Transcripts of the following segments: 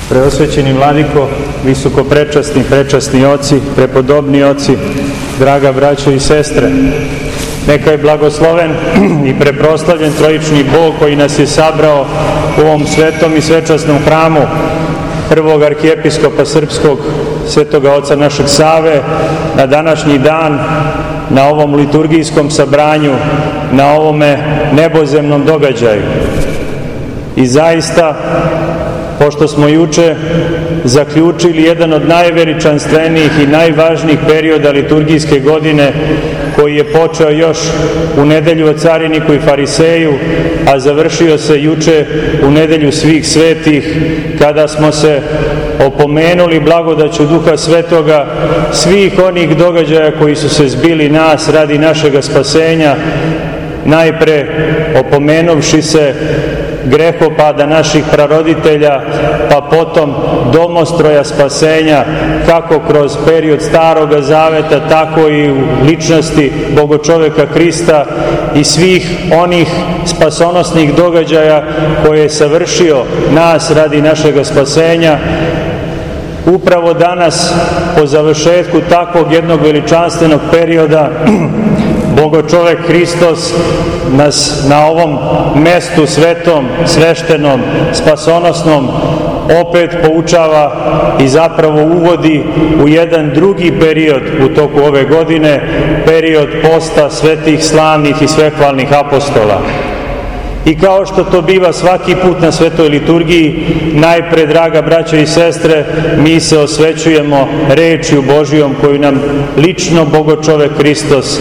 Preosvećeni vladiko, visoko prečasni oci, prepodobni oci, draga braćo i sestre, neka je blagosloven i preproslavljen trojični Bog koji nas je sabrao u ovom svetom i svečasnom hramu prvog arhijepiskopa srpskog, svetoga oca našeg Save, na današnji dan, na ovom liturgijskom sabranju, na ovome nebozemnom događaju. I zaista, pošto smo juče zaključili jedan od najveličanstvenijih i najvažnijih perioda liturgijske godine, koji je počeo još u nedelju o cariniku i fariseju, a završio se juče u nedelju svih svetih, kada smo se opomenuli blagodaću Duha Svetoga svih onih događaja koji su se zbili nas radi našega spasenja, najpre opomenovši se grehopada naših praroditelja, pa potom domostroja spasenja, kako kroz period Staroga Zaveta, tako i u ličnosti Bogočoveka Hrista i svih onih spasonosnih događaja koje je savršio nas radi našega spasenja. Upravo danas, po završetku takvog jednog veličanstvenog perioda, Bogočovek Hristos nas na ovom mestu svetom, sveštenom, spasonosnom opet poučava i zapravo uvodi u jedan drugi period u toku ove godine, period posta svetih, slavnih i svehvalnih apostola. I kao što to biva svaki put na svetoj liturgiji, najpre, draga braćo i sestre, mi se osvećujemo rečju Božijom koju nam lično Bogočovek Hristos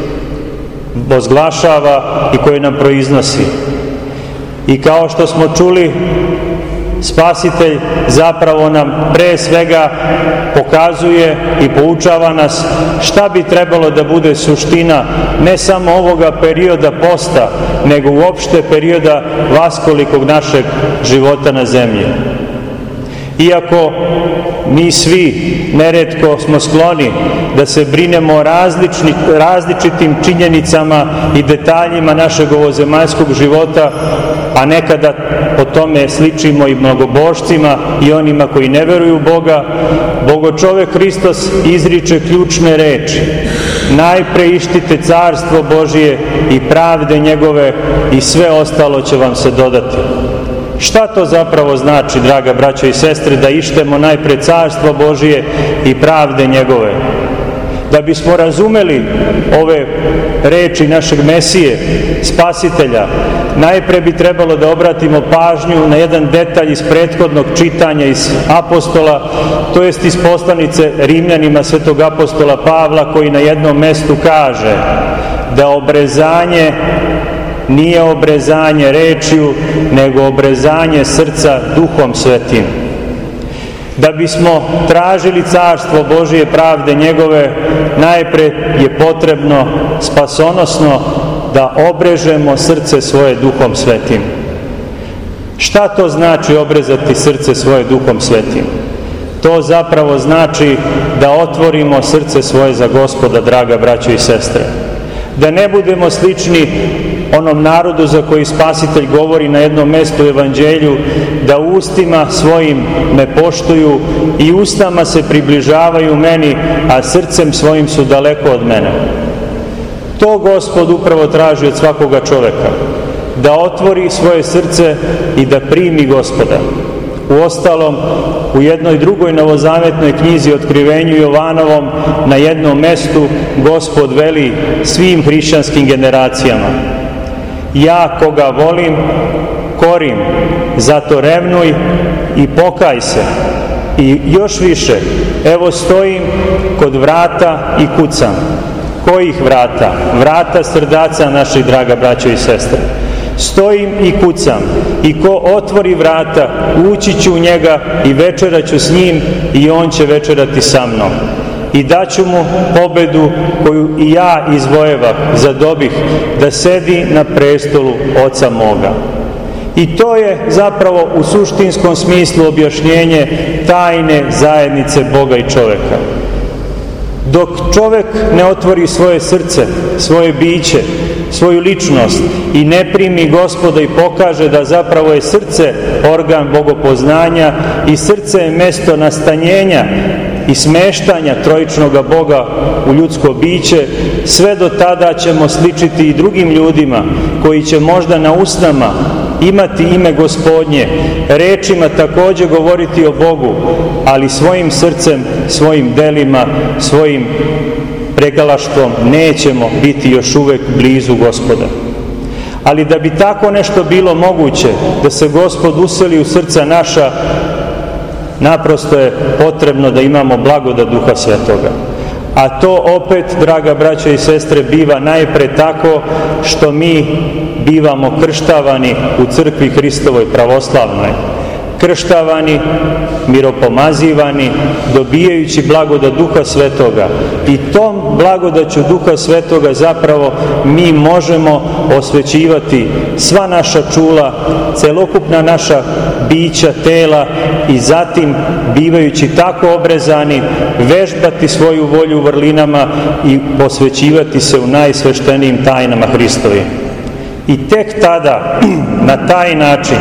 ozglašava i koju nam proiznosi. I kao što smo čuli, Spasitelj zapravo nam pre svega pokazuje i poučava nas šta bi trebalo da bude suština ne samo ovoga perioda posta, nego uopšte perioda vaskolikog našeg života na zemlji. Iako mi svi neretko smo skloni da se brinemo o različitim činjenicama i detaljima našeg ovozemaljskog života, a nekada po tome sličimo i mnogobošcima i onima koji ne veruju u Boga, Bogočovek Hristos izriče ključne reči: najpre ištite carstvo Božije i pravde njegove i sve ostalo će vam se dodati. Šta to zapravo znači, draga braćo i sestre, da ištemo najpre carstvo Božije i pravde njegove? Da bismo razumeli ove reči našeg Mesije, Spasitelja, najpre bi trebalo da obratimo pažnju na jedan detalj iz prethodnog čitanja iz apostola, to jest iz poslanice Rimljanima svetog apostola Pavla, koji na jednom mestu kaže da obrezanje nije obrezanje rečju, nego obrezanje srca Duhom Svetim. Da bismo tražili carstvo Božije, pravde njegove, najpre je potrebno spasonosno da obrežemo srce svoje Duhom Svetim. Šta to znači obrezati srce svoje Duhom Svetim? To zapravo znači da otvorimo srce svoje za Gospoda, draga braćo i sestre. Da ne budemo slični onom narodu za koji Spasitelj govori na jednom mestu u Evanđelju, da ustima svojim me poštuju i ustama se približavaju meni, a srcem svojim su daleko od mene. To Gospod upravo traži od svakoga čoveka, da otvori svoje srce i da primi Gospoda. Uostalom, u jednoj drugoj novozavetnoj knjizi, Otkrivenju Jovanovom, na jednom mestu Gospod veli svim hrišćanskim generacijama: ja koga volim, korim, zato revnuj i pokaj se. I još više, evo stojim kod vrata i kucam. Kojih vrata? Vrata srdaca naših, draga braćo i sestre. Stojim i kucam, i ko otvori vrata, ući ću u njega i večeraću s njim i on će večerati sa mnom. I daću mu pobedu koju i ja izvojevah, zadobih, da sedi na prestolu Oca moga. I to je zapravo u suštinskom smislu objašnjenje tajne zajednice Boga i čoveka. Dok čovek ne otvori svoje srce, svoje biće, svoju ličnost i ne primi Gospoda i pokaže da zapravo je srce organ bogopoznanja i srce je mesto nastanjenja i smeštanja trojičnoga Boga u ljudsko biće, sve do tada ćemo sličiti i drugim ljudima koji će možda na usnama imati ime Gospodnje, rečima također govoriti o Bogu, ali svojim srcem, svojim delima, svojim pregalaštvom nećemo biti još uvek blizu Gospoda. Ali da bi tako nešto bilo moguće, da se Gospod useli u srca naša, naprosto je potrebno da imamo blagodat Duha Svetoga. A to opet, draga braćo i sestre, biva najpre tako što mi bivamo krštavani u crkvi Hristovoj pravoslavnoj. Krštavani, miropomazivani, dobijajući blagodat Duha Svetoga. I tom blagodaću Duha Svetoga zapravo mi možemo osvećivati sva naša čula, celokupna naša bića, tela i zatim, bivajući tako obrezani, vežbati svoju volju u vrlinama i posvećivati se u najsveštenijim tajnama Hristovim. I tek tada, na taj način,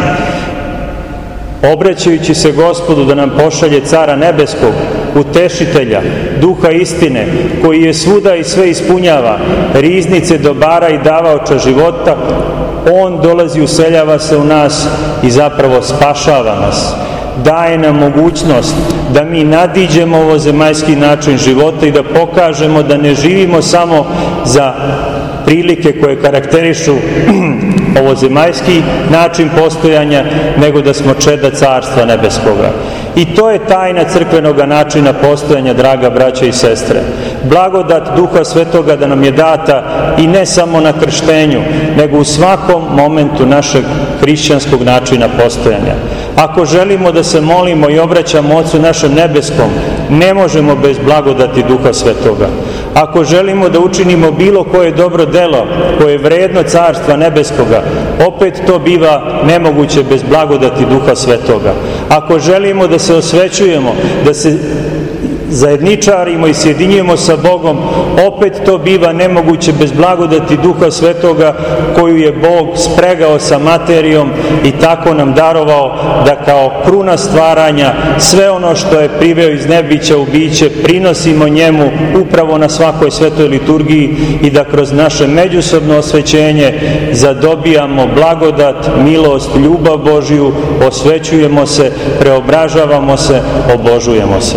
obraćajući se Gospodu da nam pošalje Cara Nebeskog, Utešitelja, Duha istine, koji je svuda i sve ispunjava, riznice dobara i davaoča života, On dolazi, useljava se u nas i zapravo spašava nas. Daje nam mogućnost da mi nadiđemo ovozemaljski način života i da pokažemo da ne živimo samo za prilike koje karakterišu ovozemaljski način postojanja, nego da smo čeda Carstva Nebeskoga. I to je tajna crkvenog načina postojanja, draga braća i sestre. Blagodat Duha Svetoga da nam je data i ne samo na krštenju, nego u svakom momentu našeg hrišćanskog načina postojanja. Ako želimo da se molimo i obraćamo Ocu našem nebeskom, ne možemo bez blagodati Duha Svetoga. Ako želimo da učinimo bilo koje dobro delo, koje je vredno Carstva Nebeskoga, opet to biva nemoguće bez blagodati Duha Svetoga. Ako želimo da se osvećujemo, da se zajedničarimo i sjedinjujemo sa Bogom, opet to biva nemoguće bez blagodati Duha Svetoga koju je Bog spregao sa materijom i tako nam darovao da kao kruna stvaranja sve ono što je priveo iz nebića u biće prinosimo njemu upravo na svakoj svetoj liturgiji i da kroz naše međusobno osvećenje zadobijamo blagodat, milost, ljubav Božiju, osvećujemo se, preobražavamo se, obožujemo se.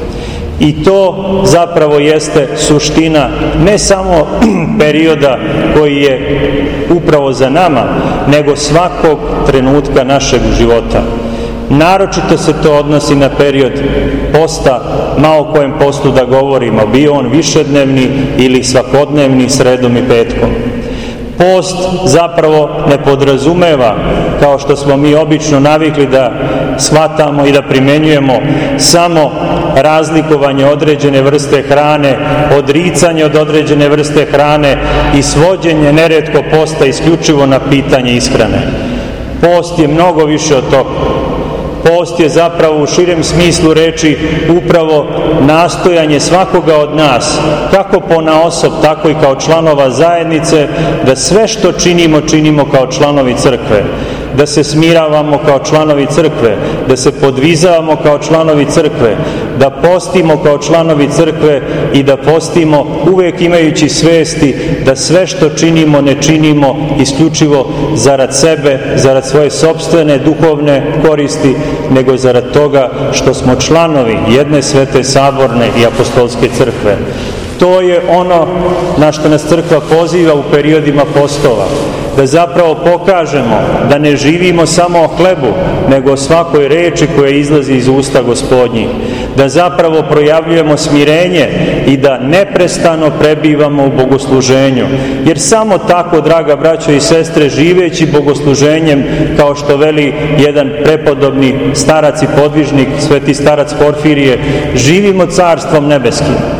I to zapravo jeste suština ne samo perioda koji je upravo za nama, nego svakog trenutka našeg života. Naročito se to odnosi na period posta, ma o kojem postu da govorimo, bio on višednevni ili svakodnevni sredom i petkom. Post zapravo ne podrazumeva, kao što smo mi obično navikli da shvatamo i da primenjujemo, samo razlikovanje određene vrste hrane, odricanje od određene vrste hrane i svođenje neretko posta isključivo na pitanje ishrane. Post je mnogo više od toga. Post je zapravo u širem smislu reči upravo nastojanje svakoga od nas, kako ponaosob, tako i kao članova zajednice, da sve što činimo, činimo kao članovi crkve. Da se smiravamo kao članovi crkve, da se podvizavamo kao članovi crkve, da postimo kao članovi crkve i da postimo uvijek imajući svesti da sve što činimo ne činimo isključivo zarad sebe, zarad svoje sopstvene duhovne koristi, nego zarad toga što smo članovi jedne svete saborne i apostolske crkve. To je ono na što nas crkva poziva u periodima postova. Da zapravo pokažemo da ne živimo samo o hlebu, nego o svakoj reči koja izlazi iz usta Gospodnjih. Da zapravo projavljujemo smirenje i da neprestano prebivamo u bogosluženju. Jer samo tako, draga braćo i sestre, živeći bogosluženjem, kao što veli jedan prepodobni starac i podvižnik, sveti starac Porfirije, živimo Carstvom nebeskim.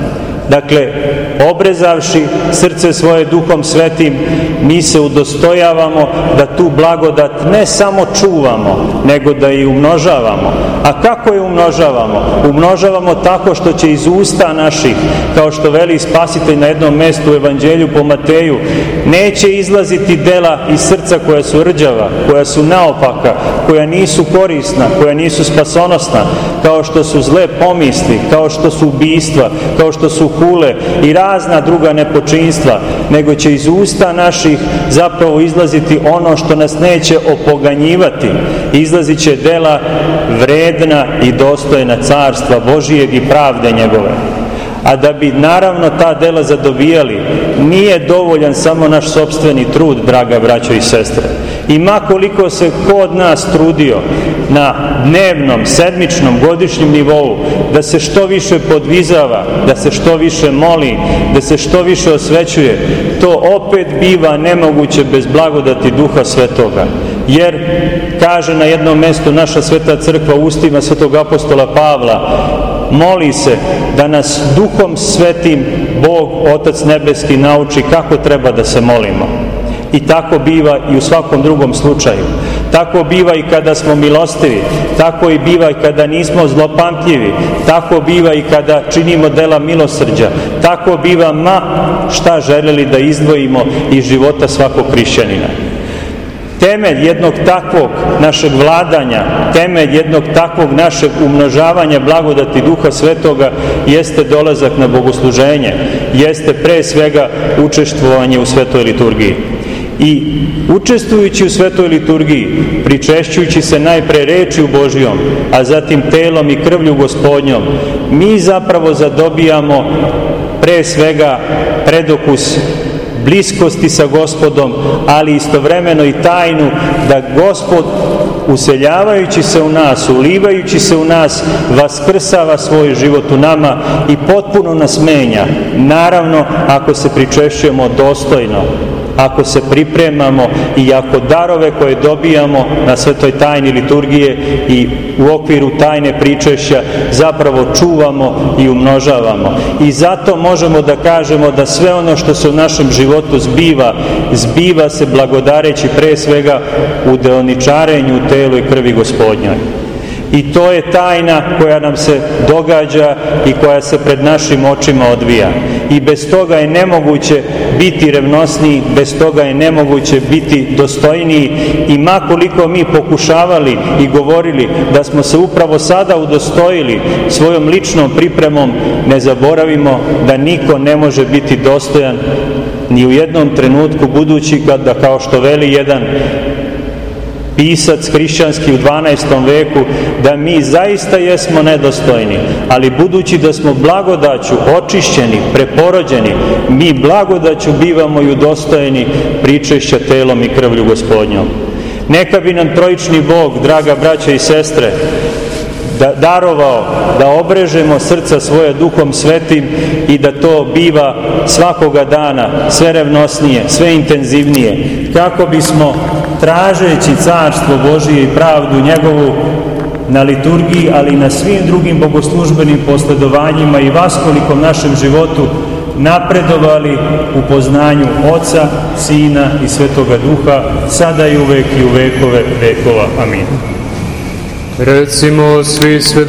Dakle, obrezavši srce svoje Duhom Svetim, mi se udostojavamo da tu blagodat ne samo čuvamo, nego da i umnožavamo. A kako je umnožavamo? Umnožavamo tako što će iz usta naših, kao što veli Spasitelj na jednom mestu u Evanđelju po Mateju, neće izlaziti dela iz srca koja su rđava, koja su naopaka, koja nisu korisna, koja nisu spasonosna, kao što su zle pomisli, kao što su ubistva, kao što su hule i razna druga nepočinstva, nego će iz usta naših zapravo izlaziti ono što nas neće opoganjivati. Izlazit će dela vredna i dostojna carstva Božijeg i pravde njegove. A da bi naravno ta dela zadobijali, nije dovoljan samo naš sopstveni trud, draga braćo i sestre. I ma koliko se ko od nas trudio na dnevnom, sedmičnom, godišnjem nivou da se što više podvizava, da se što više moli, da se što više osvećuje, to opet biva nemoguće bez blagodati Duha Svetoga. Jer, kaže na jednom mestu naša Sveta Crkva ustima Svetog apostola Pavla, moli se da nas Duhom Svetim Bog, Otac Nebeski, nauči kako treba da se molimo. I tako biva i u svakom drugom slučaju. Tako biva i kada smo milostivi, tako i biva i kada nismo zlopamtljivi, tako biva i kada činimo dela milosrđa, tako biva ma šta želeli da izdvojimo iz života svakog hrišćanina. Temelj jednog takvog našeg vladanja, temelj jednog takvog našeg umnožavanja blagodati Duha Svetoga jeste dolazak na bogosluženje, jeste pre svega učestvovanje u svetoj liturgiji. I učestvujući u svetoj liturgiji, pričešćujući se najpre rečju Božijom, a zatim telom i krvlju Gospodnjom, mi zapravo zadobijamo pre svega predokus bliskosti sa Gospodom, ali istovremeno i tajnu da Gospod, useljavajući se u nas, ulivajući se u nas, vaskrsava svoj život u nama i potpuno nas menja. Naravno, ako se pričešćujemo dostojno, ako se pripremamo i ako darove koje dobijamo na svetoj tajni liturgije i u okviru tajne pričešća zapravo čuvamo i umnožavamo. I zato možemo da kažemo da sve ono što se u našem životu zbiva se blagodareći pre svega u deoničarenju u telu i krvi Gospodnjoj. I to je tajna koja nam se događa i koja se pred našim očima odvija. I bez toga je nemoguće biti revnosniji, bez toga je nemoguće biti dostojniji. I ma koliko mi pokušavali i govorili da smo se upravo sada udostojili svojom ličnom pripremom, ne zaboravimo da niko ne može biti dostojan ni u jednom trenutku, budući da, kao što veli jedan pisac hrišćanski u 12. veku, da mi zaista jesmo nedostojni, ali budući da smo blagodaću očišćeni, preporođeni, mi blagodaću bivamo i udostojeni pričešća telom i krvlju Gospodnjom. Neka bi nam trojični Bog, draga braća i sestre, darovao da obrežemo srca svoje Duhom Svetim i da to biva svakoga dana sve revnosnije, sve intenzivnije, kako bismo tražeći carstvo Božije i pravdu njegovu na liturgiji, ali i na svim drugim bogoslužbenim posledovanjima i vaskolikom našem životu napredovali u poznanju Oca, Sina i Svetoga Duha, sada i uvek i u vekove vekova. Amin. Recimo svi